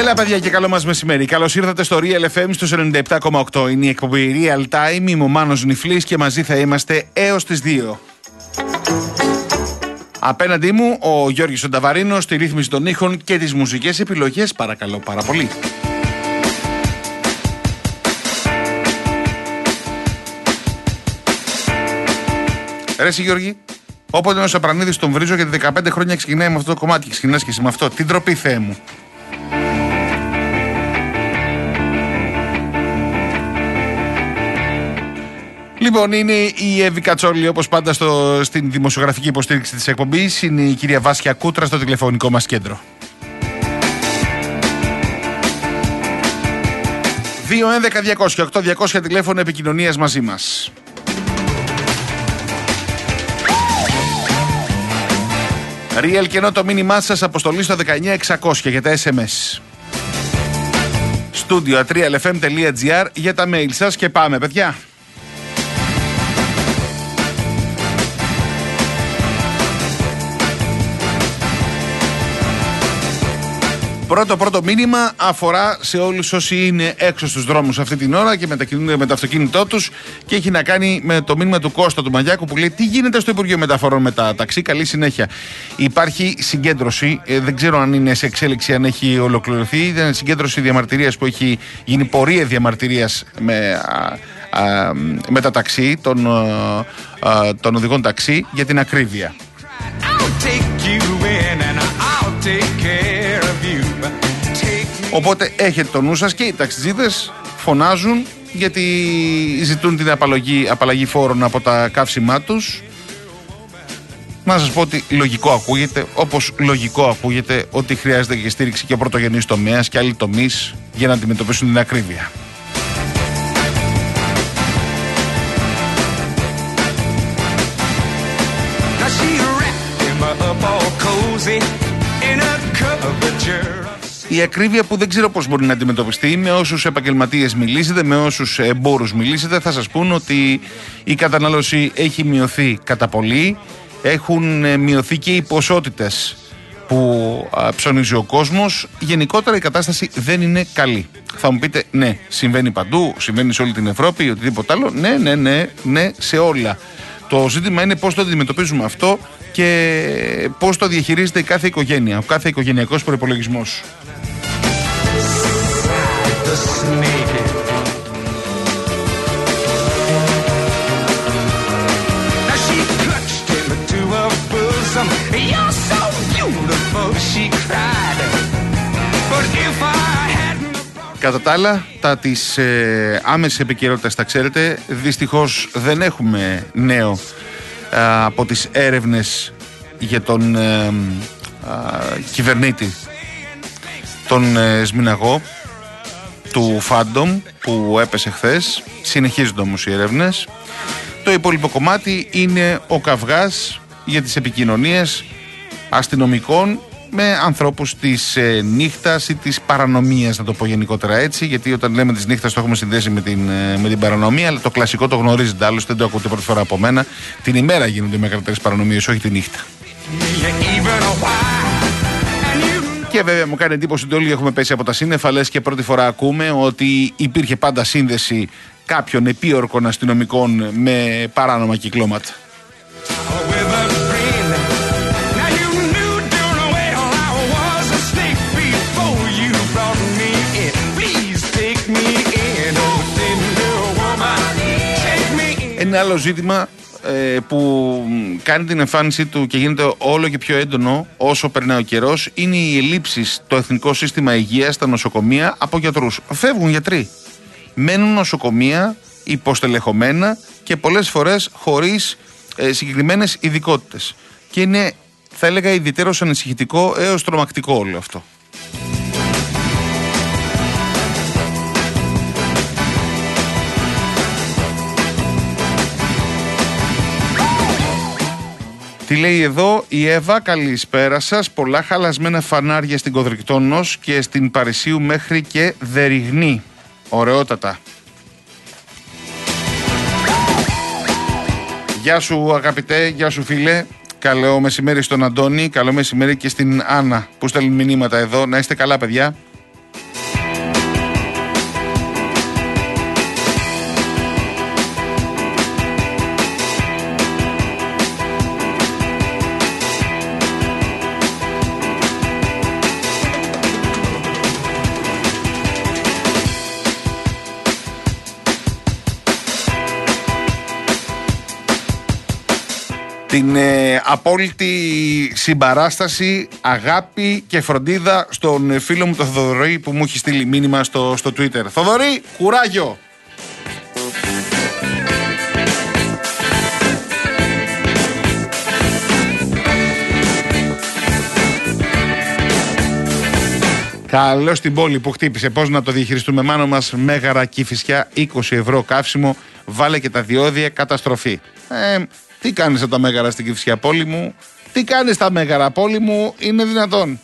Έλα παιδιά και καλό μας μεσημέρι. Καλώς ήρθατε στο Real FM στους 97,8. Είναι η εκπομπή Real Time, είμαι ο Μάνος Νιφλής και μαζί θα είμαστε έως τις 2. Απέναντί μου ο Γιώργης ο Νταβαρίνος στη ρύθμιση των ήχων και τις μουσικές επιλογές, παρακαλώ πάρα πολύ. Ρε εσύ Γιώργη, όποτε ο Σαπρανίδης τον βρίζω γιατί 15 χρόνια ξεκινάει με αυτό το κομμάτι και ξεκινάς και εσύ με αυτό. Την ντροπή, Θεέ μου. Λοιπόν, είναι η Εύη Κατσόλη όπως πάντα στην δημοσιογραφική υποστήριξη της εκπομπής. Είναι η κυρία Βάσια Κούτρα στο τηλεφωνικό μας κέντρο. 2-11-200-8-200 τηλέφωνο επικοινωνίας μαζί μας. Real και ενώ το μήνυμά σας αποστολή στο 19600 για τα SMS. Studio@realfm.gr για τα mail σας και πάμε παιδιά. Πρώτο μήνυμα αφορά σε όλους όσοι είναι έξω στους δρόμους αυτή την ώρα και μετακινούνται με το αυτοκίνητό τους και έχει να κάνει με το μήνυμα του Κώστα του Μαγιάκου που λέει τι γίνεται στο Υπουργείο Μεταφορών με τα ταξί, καλή συνέχεια. Υπάρχει συγκέντρωση, δεν ξέρω αν είναι σε εξέλιξη, αν έχει ολοκληρωθεί, ήταν συγκέντρωση διαμαρτυρίας που έχει γίνει πορεία διαμαρτυρίας με τα ταξί, των οδηγών ταξί για την ακρίβεια. Οπότε έχετε το νου σας και οι ταξιτζίδες φωνάζουν γιατί ζητούν την απαλλαγή φόρων από τα καύσιμά τους. Να σας πω ότι λογικό ακούγεται, όπως λογικό ακούγεται ότι χρειάζεται και στήριξη και ο πρωτογενής τομέας και άλλοι τομείς για να αντιμετωπίσουν την ακρίβεια. Η ακρίβεια που δεν ξέρω πώς μπορεί να αντιμετωπιστεί, με όσους επαγγελματίες μιλήσετε, με όσους εμπόρους μιλήσετε, θα σας πούν ότι η κατανάλωση έχει μειωθεί κατά πολύ, έχουν μειωθεί και οι ποσότητες που ψωνίζει ο κόσμος. Γενικότερα η κατάσταση δεν είναι καλή. Θα μου πείτε, ναι, συμβαίνει παντού, συμβαίνει σε όλη την Ευρώπη ή οτιδήποτε άλλο. Ναι, σε όλα. Το ζήτημα είναι πώς το αντιμετωπίζουμε αυτό και πώς το διαχειρίζεται η κάθε οικογένεια, ο κάθε οικογενειακός προϋπολογισμός. Κατά τα άλλα, τα της άμεσης επικαιρότητας τα ξέρετε, δυστυχώς δεν έχουμε νέο από τις έρευνες για τον κυβερνήτη, τον Σμιναγό του Φάντομ που έπεσε χθες. Συνεχίζονται όμως οι έρευνες. Το υπόλοιπο κομμάτι είναι ο καυγάς για τις επικοινωνίες αστυνομικών με ανθρώπους της νύχτας ή της παρανομίας, να το πω γενικότερα έτσι, γιατί όταν λέμε της νύχτας το έχουμε συνδέσει με την παρανομία, αλλά το κλασικό το γνωρίζετε, άλλωστε δεν το ακούτε πρώτη φορά από μένα. Την ημέρα γίνονται οι μεγαλύτερες παρανομίες, όχι τη νύχτα. Και βέβαια μου κάνει εντύπωση ότι όλοι έχουμε πέσει από τα σύννεφα, λες και πρώτη φορά ακούμε ότι υπήρχε πάντα σύνδεση κάποιων επίορκων αστυνομικών με παράνομα κυκλώματα. Ένα άλλο ζήτημα που κάνει την εμφάνισή του και γίνεται όλο και πιο έντονο όσο περνάει ο καιρός είναι οι ελλείψεις στο Εθνικό Σύστημα Υγείας, στα νοσοκομεία από γιατρούς. Φεύγουν γιατροί. Μένουν νοσοκομεία υποστελεχωμένα και πολλές φορές χωρίς συγκεκριμένες ειδικότητες. Και είναι, θα έλεγα, ιδιαιτέρως ανησυχητικό έως τρομακτικό όλο αυτό. Τι λέει εδώ η Εύα, καλησπέρα σας. Πολλά χαλασμένα φανάρια στην Κοδρικτώνος και στην Παρισίου μέχρι και Δεριγνή. Ωραιότατα. Γεια σου αγαπητέ, γεια σου φίλε. Καλό μεσημέρι στον Αντώνη, καλό μεσημέρι και στην Άννα που στέλνουν μηνύματα εδώ. Να είστε καλά παιδιά. την απόλυτη συμπαράσταση, αγάπη και φροντίδα στον φίλο μου τον Θοδωρή που μου έχει στείλει μήνυμα στο Twitter. Θοδωρή, κουράγιο! Καλώς την πόλη που χτύπησε. Πώς να το διαχειριστούμε, Μάνο μας? Μέγαρα Κηφισιά, 20 ευρώ καύσιμο. Βάλε και τα διόδια, καταστροφή. Τι κάνεις από τα Μέγαρα στην Κηφισιά, πόλη μου? Τι κάνεις τα Μέγαρα, πόλη μου? Είναι δυνατόν?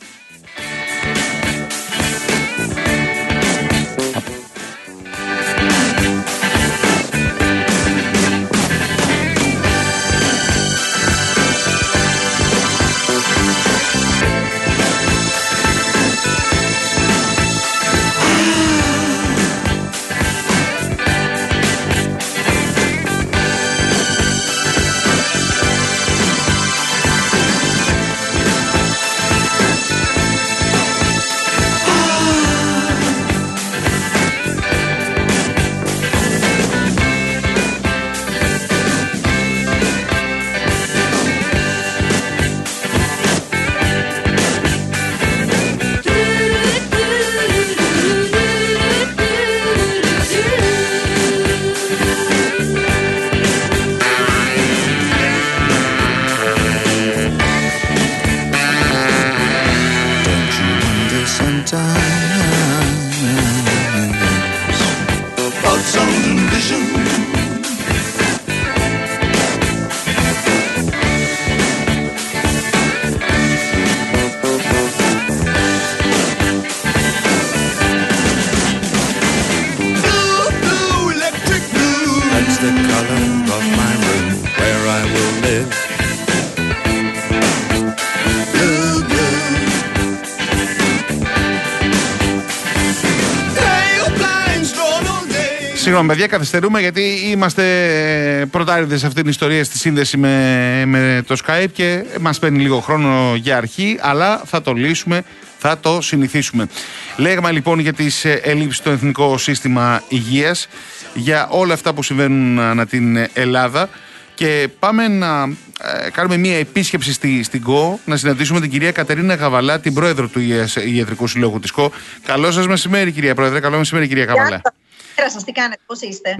Συγγνώμη, παιδιά, καθυστερούμε γιατί είμαστε πρωτάριδες σε αυτήν την ιστορία στη σύνδεση με το Skype και μας παίρνει λίγο χρόνο για αρχή, αλλά θα το λύσουμε, θα το συνηθίσουμε. Λέγαμε λοιπόν για τις ελλείψεις στο Εθνικό Σύστημα Υγείας, για όλα αυτά που συμβαίνουν ανά την Ελλάδα και πάμε να κάνουμε μια επίσκεψη στην ΚΟ, να συναντήσουμε την κυρία Κατερίνα Γαβαλά, την πρόεδρο του Ιατρικού Συλλόγου της ΚΟ. Καλό σας μεσημέρι, κυρία Πρόεδρε. Καλό μεσημέρι, κυρία Γαβαλά. Σας, τι κάνετε, πώς είστε?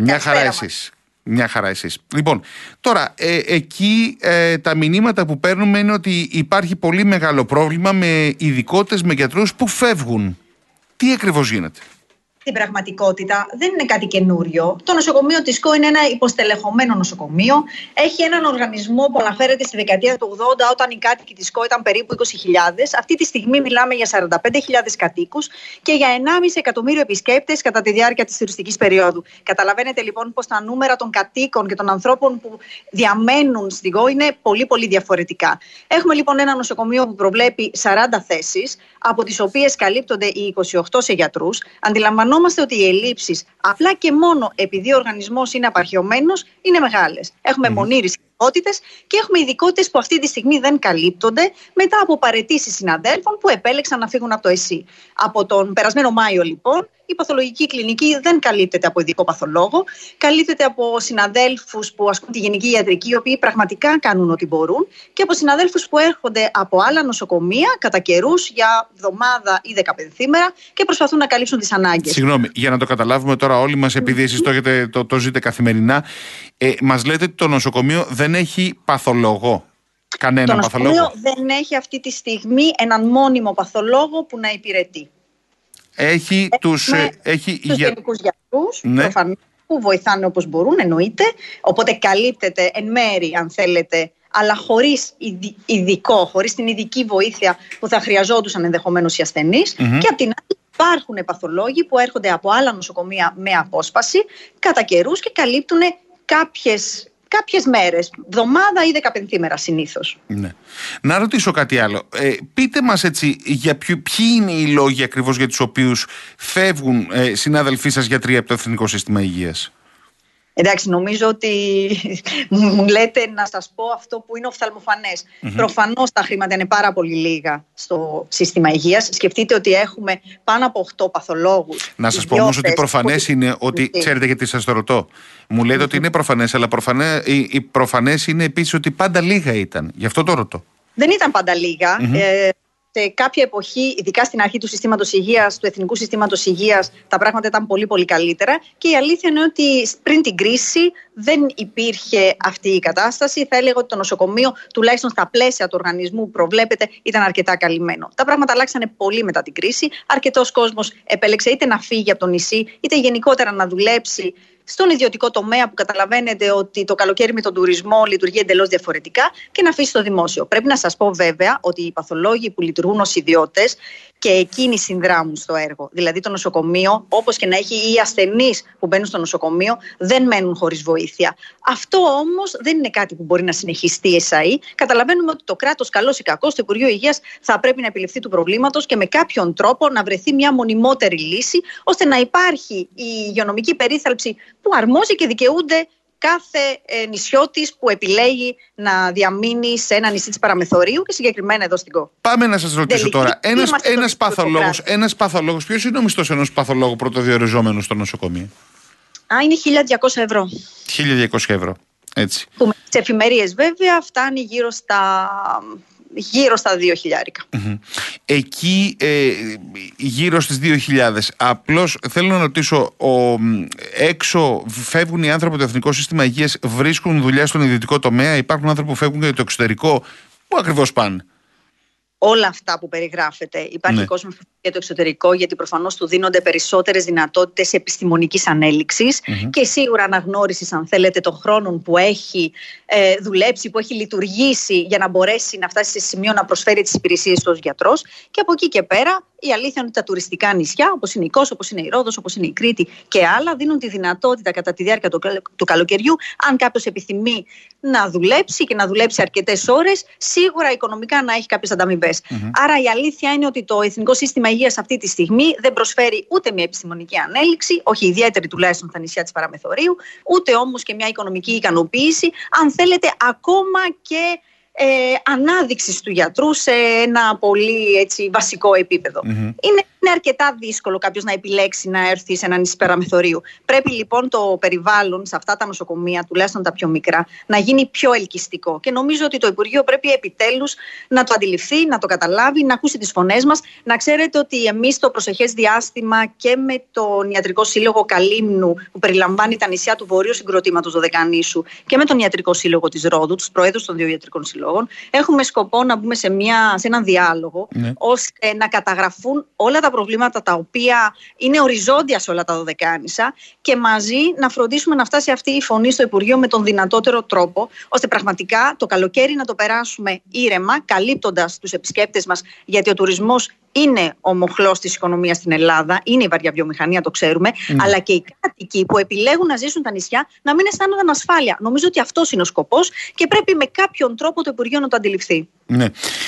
Μια χαρά εσείς. Λοιπόν, τώρα, εκεί τα μηνύματα που παίρνουμε είναι ότι υπάρχει πολύ μεγάλο πρόβλημα με ειδικότες, με γιατρούς που φεύγουν. Τι ακριβώς γίνεται? Στην πραγματικότητα δεν είναι κάτι καινούριο. Το νοσοκομείο της ΚΟ είναι ένα υποστελεχωμένο νοσοκομείο. Έχει έναν οργανισμό που αναφέρεται στη δεκαετία του 80, όταν οι κάτοικοι της ΚΟ ήταν περίπου 20.000. Αυτή τη στιγμή μιλάμε για 45.000 κατοίκους και για 1,5 εκατομμύριο επισκέπτες κατά τη διάρκεια της τουριστικής περίοδου. Καταλαβαίνετε λοιπόν πως τα νούμερα των κατοίκων και των ανθρώπων που διαμένουν στην ΚΟ είναι πολύ πολύ διαφορετικά. Έχουμε λοιπόν ένα νοσοκομείο που προβλέπει 40 θέσεις, από τις οποίες καλύπτονται οι 28 σε γιατρούς. Αντιλαμβανόμαστε ότι οι ελλείψεις, απλά και μόνο επειδή ο οργανισμός είναι απαρχαιωμένος, είναι μεγάλες. Έχουμε μονήρες ειδικότητες και έχουμε ειδικότητες που αυτή τη στιγμή δεν καλύπτονται μετά από παραιτήσεις συναδέλφων που επέλεξαν να φύγουν από το ΕΣΥ. Από τον περασμένο Μάιο, λοιπόν, η παθολογική κλινική δεν καλύπτεται από ειδικό παθολόγο, καλύπτεται από συναδέλφους που ασκούν τη γενική ιατρική, οι οποίοι πραγματικά κάνουν ό,τι μπορούν, και από συναδέλφους που έρχονται από άλλα νοσοκομεία κατά καιρούς για εβδομάδα ή 15ήμερα και προσπαθούν να καλύψουν τις ανάγκες. Συγγνώμη, για να το καταλάβουμε τώρα όλοι μας, επειδή εσείς το ζείτε καθημερινά, μας λέτε ότι το νοσοκομείο δεν έχει παθολόγο. Κανένα παθολόγο. Το νοσοκομείο δεν έχει αυτή τη στιγμή έναν μόνιμο παθολόγο που να υπηρετεί. Έχει τους γενικούς γιατρούς, ναι, προφανώς, που βοηθάνε όπως μπορούν, εννοείται. Οπότε καλύπτεται εν μέρη, αν θέλετε, αλλά χωρίς την ειδική βοήθεια που θα χρειαζόντουσαν ενδεχομένως οι ασθενείς. Και απ' την άλλη υπάρχουν παθολόγοι που έρχονται από άλλα νοσοκομεία με απόσπαση κατά καιρούς και καλύπτουν κάποιες μέρες, εβδομάδα ή 15ήμερα συνήθως. Ναι. Να ρωτήσω κάτι άλλο. Πείτε μας έτσι, ποιοι είναι οι λόγοι ακριβώς για τους οποίους φεύγουν συνάδελφοί σας γιατροί από το Εθνικό Σύστημα Υγείας? Εντάξει, νομίζω ότι μου λέτε να σας πω αυτό που είναι οφθαλμοφανές. Προφανώς τα χρήματα είναι πάρα πολύ λίγα στο σύστημα υγείας. Σκεφτείτε ότι έχουμε πάνω από 8 παθολόγους. Να σας πω όμως ότι προφανές είναι ότι, ξέρετε γιατί σας το ρωτώ. Μου λέτε ότι είναι προφανές, αλλά προφανές είναι επίσης ότι πάντα λίγα ήταν. Γι' αυτό το ρωτώ. Δεν ήταν πάντα λίγα. Σε κάποια εποχή, ειδικά στην αρχή του συστήματος υγείας, του Εθνικού Συστήματος Υγείας, τα πράγματα ήταν πολύ πολύ καλύτερα και η αλήθεια είναι ότι πριν την κρίση δεν υπήρχε αυτή η κατάσταση. Θα έλεγα ότι το νοσοκομείο, τουλάχιστον στα πλαίσια του οργανισμού που προβλέπεται, ήταν αρκετά καλυμμένο. Τα πράγματα αλλάξανε πολύ μετά την κρίση. Αρκετός κόσμος επέλεξε είτε να φύγει από το νησί, είτε γενικότερα να δουλέψει στον ιδιωτικό τομέα, που καταλαβαίνετε ότι το καλοκαίρι με τον τουρισμό λειτουργεί εντελώς διαφορετικά, και να αφήσει το δημόσιο. Πρέπει να σας πω βέβαια ότι οι παθολόγοι που λειτουργούν ως ιδιώτες και εκείνοι συνδράμουν στο έργο. Δηλαδή το νοσοκομείο, όπως και να έχει, οι ασθενείς που μπαίνουν στο νοσοκομείο δεν μένουν χωρίς βοήθεια. Αυτό όμως δεν είναι κάτι που μπορεί να συνεχιστεί εσαΐ. Καταλαβαίνουμε ότι το κράτος, καλώς ή κακώς, το Υπουργείο Υγείας θα πρέπει να επιληφθεί του προβλήματος και με κάποιον τρόπο να βρεθεί μια μονιμότερη λύση, ώστε να υπάρχει η υγειονομική περίθαλψη που αρμόζει και δικαιούνται κάθε νησιώτης που επιλέγει να διαμείνει σε ένα νησί της Παραμεθορίου και συγκεκριμένα εδώ στην ΚΟ. Πάμε να σας ρωτήσω τώρα. Ένας παθολόγος, ποιος είναι ο μισθός ενός παθολόγου πρωτοδιοριζόμενου στο νοσοκομείο? Είναι 1.200 ευρώ. 1.200 ευρώ. Έτσι. Που με τις εφημερίες βέβαια φτάνει γύρω στα 2.000. Εκεί γύρω στις 2.000. Απλώς θέλω να ρωτήσω, έξω φεύγουν οι άνθρωποι από το Εθνικό Σύστημα Υγείας, βρίσκουν δουλειά στον ιδιωτικό τομέα? Υπάρχουν άνθρωποι που φεύγουν για το εξωτερικό? Πού ακριβώς πάνε? Όλα αυτά που περιγράφεται. Υπάρχει κόσμος για το εξωτερικό, γιατί προφανώς του δίνονται περισσότερες δυνατότητες επιστημονικής ανέλυξης και σίγουρα αναγνώρισης, αν θέλετε, των χρόνων που έχει δουλέψει, που έχει λειτουργήσει, για να μπορέσει να φτάσει σε σημείο να προσφέρει τις υπηρεσίες του ως γιατρός. Και από εκεί και πέρα, η αλήθεια είναι ότι τα τουριστικά νησιά, όπως είναι η Κos, όπως είναι η Ρόδος, όπως είναι η Κρήτη και άλλα, δίνουν τη δυνατότητα κατά τη διάρκεια του καλοκαιριού, αν κάποιος επιθυμεί να δουλέψει και να δουλέψει αρκετές ώρες, σίγουρα οικονομικά να έχει κάποιες ανταμοιβές. Άρα η αλήθεια είναι ότι το Εθνικό Σύστημα Υγείας αυτή τη στιγμή δεν προσφέρει ούτε μια επιστημονική ανέλυξη, όχι ιδιαίτερη τουλάχιστον στα νησιά της Παραμεθορίου, ούτε όμως και μια οικονομική ικανοποίηση, αν θέλετε, ακόμα και ανάδειξης του γιατρού σε ένα πολύ έτσι, βασικό επίπεδο. Είναι αρκετά δύσκολο κάποιος να επιλέξει να έρθει σε ένα νησί Παραμεθορίου. Πρέπει λοιπόν το περιβάλλον σε αυτά τα νοσοκομεία, τουλάχιστον τα πιο μικρά, να γίνει πιο ελκυστικό. Και νομίζω ότι το Υπουργείο πρέπει επιτέλους να το αντιληφθεί, να το καταλάβει, να ακούσει τις φωνές μας. Να ξέρετε ότι εμείς το προσεχές διάστημα και με τον Ιατρικό Σύλλογο Καλύμνου, που περιλαμβάνει τα νησιά του Βορείου Συγκροτήματος Δωδεκανήσου, και με τον Ιατρικό Σύλλογο της Ρόδου, τους προέδρους των δύο ιατρικών συλλόγων, έχουμε σκοπό να μπούμε σε έναν διάλογο, ώστε να καταγραφούν όλα τα προβλήματα τα οποία είναι οριζόντια σε όλα τα Δωδεκάνησα και μαζί να φροντίσουμε να φτάσει αυτή η φωνή στο Υπουργείο με τον δυνατότερο τρόπο, ώστε πραγματικά το καλοκαίρι να το περάσουμε ήρεμα, καλύπτοντας τους επισκέπτες μας, γιατί ο τουρισμός είναι ο μοχλός της οικονομίας στην Ελλάδα, είναι η βαριά βιομηχανία, το ξέρουμε, αλλά και οι κάτοικοι που επιλέγουν να ζήσουν τα νησιά να μην αισθάνονταν ασφάλεια. Νομίζω ότι αυτός είναι ο σκοπός και πρέπει με κάποιον τρόπο το Υπουργείο να το αντιληφθεί. Ναι.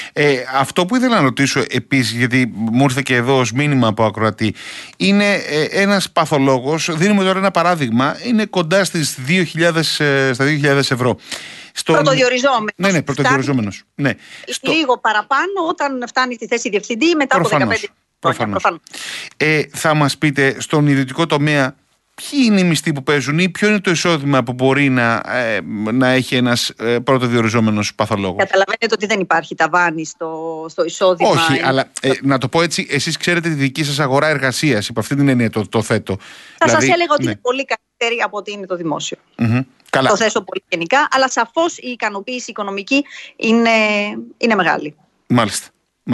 Αυτό που ήθελα να ρωτήσω επίσης, γιατί μου ήρθε και εδώ ως μήνυμα από ακροατή, είναι ένας παθολόγος, δίνουμε τώρα ένα παράδειγμα, είναι κοντά στις 2.000 ευρώ. Πρωτοδιοριζόμενος. Ναι, πρωτοδιοριζόμενος. Ναι. Λίγο παραπάνω όταν φτάνει στη θέση διευθυντή μετά από 15 χρόνια. Θα μας πείτε, στον ιδιωτικό τομέα, ποιοι είναι οι μισθοί που παίζουν ή ποιο είναι το εισόδημα που μπορεί να έχει ένας πρωτοδιοριζόμενος παθολόγος? Καταλαβαίνετε ότι δεν υπάρχει ταβάνι στο εισόδημα. Όχι, αλλά να το πω έτσι, εσείς ξέρετε τη δική σας αγορά εργασίας, υπό αυτή την έννοια το θέτω. Θα σας έλεγα ότι είναι πολύ καλύτερη από ότι είναι το δημόσιο. Καλά. Το θέσω πολύ γενικά, αλλά σαφώς η ικανοποίηση οικονομική είναι μεγάλη. Μάλιστα.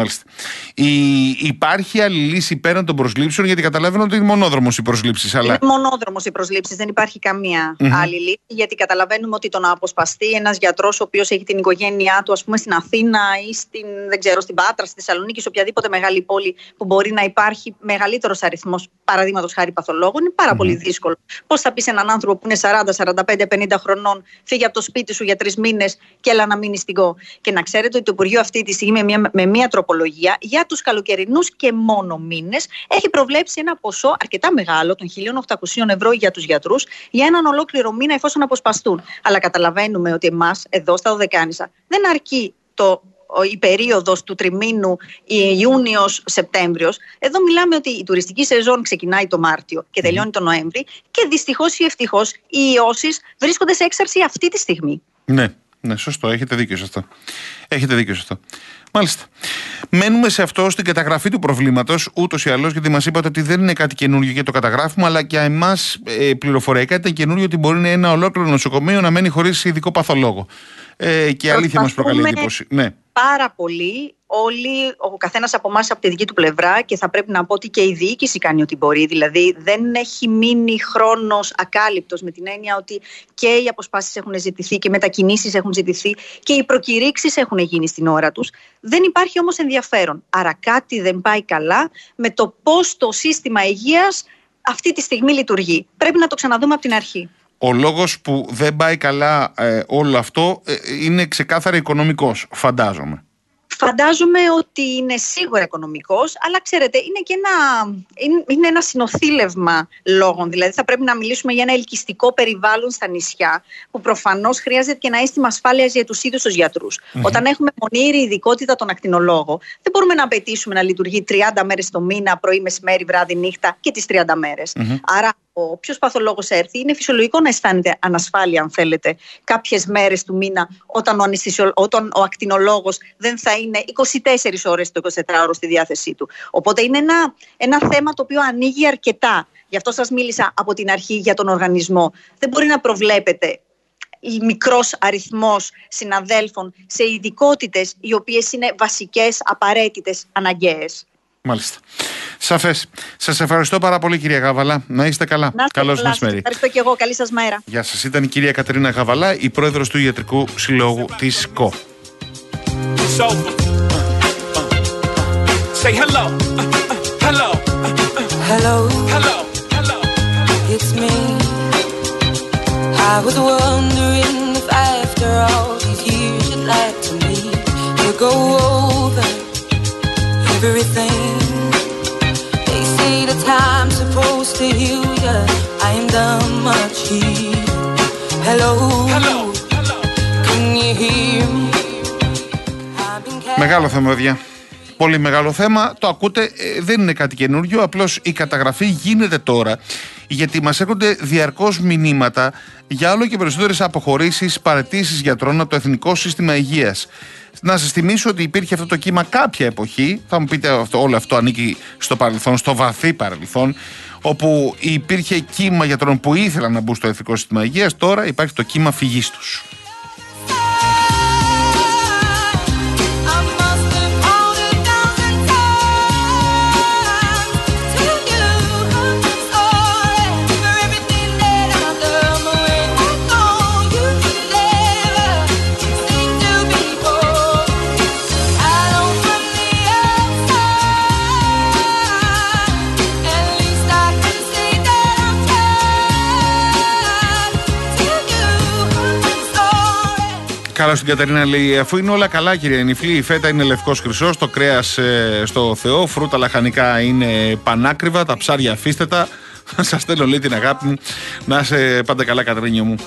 Υπάρχει άλλη λύση πέραν των προσλήψεων? Γιατί καταλαβαίνω ότι είναι μονόδρομος οι προσλήψεις. Είναι μονόδρομος οι προσλήψεις, δεν υπάρχει καμία άλλη λύση. Γιατί καταλαβαίνουμε ότι το να αποσπαστεί ένας γιατρός ο οποίος έχει την οικογένειά του, ας πούμε, στην Αθήνα ή στην Πάτρα, στη Θεσσαλονίκη, σε οποιαδήποτε μεγάλη πόλη που μπορεί να υπάρχει μεγαλύτερος αριθμός, παραδείγματος χάρη, παθολόγων, είναι πάρα πολύ δύσκολο. Πώς θα πεις έναν άνθρωπο που είναι 40, 45, 50 χρονών, φύγει από το σπίτι σου για 3 μήνες και έλα να μείνει στην ΚΟ? Και να ξέρετε ότι το Υπουργείο αυτή τη στιγμή με μια τροπολογία για τους καλοκαιρινούς και μόνο μήνες έχει προβλέψει ένα ποσό αρκετά μεγάλο των 1.800 ευρώ για τους γιατρούς για έναν ολόκληρο μήνα εφόσον αποσπαστούν. Αλλά καταλαβαίνουμε ότι εμάς εδώ στα Δωδεκάνησα δεν αρκεί η περίοδος του τριμήνου Ιούνιος-Σεπτέμβριος. Εδώ μιλάμε ότι η τουριστική σεζόν ξεκινάει το Μάρτιο και τελειώνει το Νοέμβρη και δυστυχώς ή ευτυχώς οι ιώσεις βρίσκονται σε έξαρση αυτή τη στιγμή. Ναι, σωστό. Έχετε δίκιο σε αυτό. Μάλιστα. Μένουμε σε αυτό, στην καταγραφή του προβλήματος, ούτως ή άλλως, γιατί μας είπατε ότι δεν είναι κάτι καινούργιο και το καταγράφουμε, αλλά για εμάς πληροφοριακά ήταν καινούργιο ότι μπορεί ένα ολόκληρο νοσοκομείο να μένει χωρίς ειδικό παθολόγο. Και η αλήθεια μας προκαλεί εντύπωση. Ναι. Πάρα πολύ. Όλοι, ο καθένας από εμάς από τη δική του πλευρά, και θα πρέπει να πω ότι και η διοίκηση κάνει ό,τι μπορεί. Δηλαδή, δεν έχει μείνει χρόνος ακάλυπτος, με την έννοια ότι και οι αποσπάσεις έχουν ζητηθεί και οι μετακινήσεις έχουν ζητηθεί και οι προκηρύξεις έχουν γίνει στην ώρα τους. Δεν υπάρχει όμως ενδιαφέρον. Άρα, κάτι δεν πάει καλά με το πώς το σύστημα υγείας αυτή τη στιγμή λειτουργεί. Πρέπει να το ξαναδούμε από την αρχή. Ο λόγος που δεν πάει καλά όλο αυτό είναι ξεκάθαρα οικονομικός, φαντάζομαι. Φαντάζομαι ότι είναι σίγουρα οικονομικός, αλλά ξέρετε, είναι ένα συνοθήλευμα λόγων. Δηλαδή, θα πρέπει να μιλήσουμε για ένα ελκυστικό περιβάλλον στα νησιά, που προφανώς χρειάζεται και ένα αίσθημα ασφάλειας για τους ίδιους τους γιατρούς. Όταν έχουμε μονήρη ειδικότητα τον ακτινολόγο, δεν μπορούμε να απαιτήσουμε να λειτουργεί 30 μέρες το μήνα, πρωί, μεσημέρι, βράδυ, νύχτα και τις 30 μέρες. Άρα, όποιος παθολόγος έρθει, είναι φυσιολογικό να αισθάνεται ανασφάλεια, αν θέλετε, κάποιες μέρες του μήνα, όταν ο ακτινολόγος δεν θα είναι 24 ώρες το 24ωρο στη διάθεσή του. Οπότε είναι ένα θέμα το οποίο ανοίγει αρκετά. Γι' αυτό σας μίλησα από την αρχή για τον οργανισμό. Δεν μπορεί να προβλέπετε μικρός αριθμός συναδέλφων σε ειδικότητες οι οποίες είναι βασικές, απαραίτητες, αναγκαίες. Μάλιστα. Σαφές. Σας ευχαριστώ πάρα πολύ, κυρία Γάβαλα. Να είστε καλά. Καλώς μεσημέρι. Ευχαριστώ και εγώ. Καλή σας μέρα. Γεια σας. Ήταν η κυρία Κατερίνα Γαβαλά, η πρόεδρος του Ιατρικού Συλλόγου της ΚΟ. Say hello, hello, hello, hello, hello. It's me. I was wondering if after all these years you'd like to meet. We'll go over everything. They say the time's supposed to heal ya. I ain't done much here. Hello, hello, hello. Can you hear me? Μεγάλο θέμα, παιδιά. Πολύ μεγάλο θέμα. Το ακούτε, δεν είναι κάτι καινούριο. Απλώς η καταγραφή γίνεται τώρα, γιατί μας έρχονται διαρκώς μηνύματα για όλο και περισσότερες αποχωρήσεις, παραιτήσεις γιατρών από το Εθνικό Σύστημα Υγείας. Να σας θυμίσω ότι υπήρχε αυτό το κύμα κάποια εποχή. Θα μου πείτε, όλο αυτό ανήκει στο παρελθόν, στο βαθύ παρελθόν, όπου υπήρχε κύμα γιατρών που ήθελαν να μπουν στο Εθνικό Σύστημα Υγείας. Τώρα υπάρχει το κύμα φυγής τους. Καλώς την Κατερίνα, λέει, αφού είναι όλα καλά, κύριε Νιφλή, η φέτα είναι λευκός χρυσός, το κρέας στο Θεό, φρούτα λαχανικά είναι πανάκριβα, τα ψάρια αφήστε τα. Σας στέλνω, λέει, την αγάπη μου. Να είσαι πάντα καλά, Κατερίνιο μου.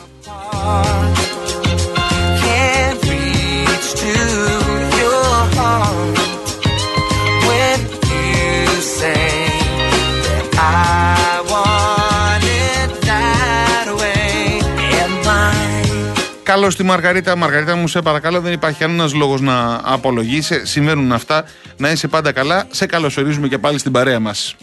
Καλώς τη Μαργαρίτα. Μαργαρίτα μου, σε παρακαλώ, δεν υπάρχει κανένας λόγος να απολογήσει. Συμβαίνουν αυτά. Να είσαι πάντα καλά. Σε καλωσορίζουμε και πάλι στην παρέα μας.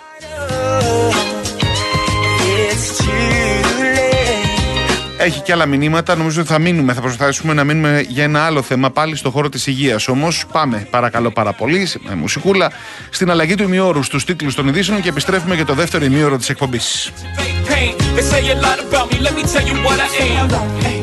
Έχει και άλλα μηνύματα. Νομίζω ότι θα προσπαθήσουμε να μείνουμε για ένα άλλο θέμα πάλι στο χώρο της υγείας. Όμως πάμε, παρακαλώ πάρα πολύ, με μουσικούλα, στην αλλαγή του ημιώρου στους τίτλους των ειδήσεων και επιστρέφουμε για το δεύτερο ημίωρο της εκπομπής.